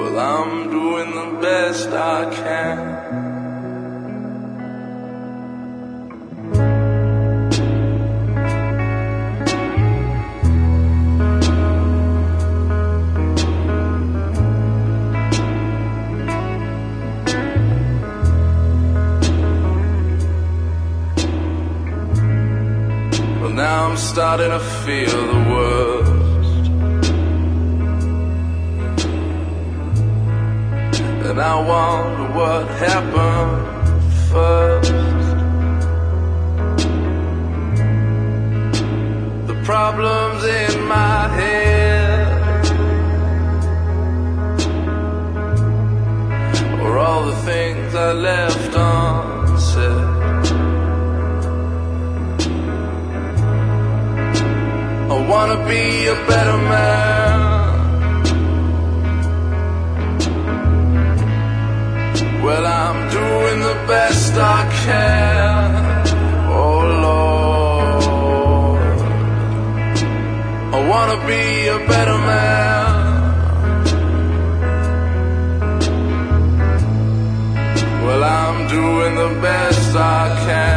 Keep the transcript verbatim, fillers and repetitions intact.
Well, I'm doing the best I can. Well, now I'm starting to feel the worst. And I wonder what happened first. The problems in my head, or all the things I left unsaid. I wanna be a better man. Well, I'm doing the best I can. Oh Lord, I wanna be a better man. Well, I'm doing the best I can.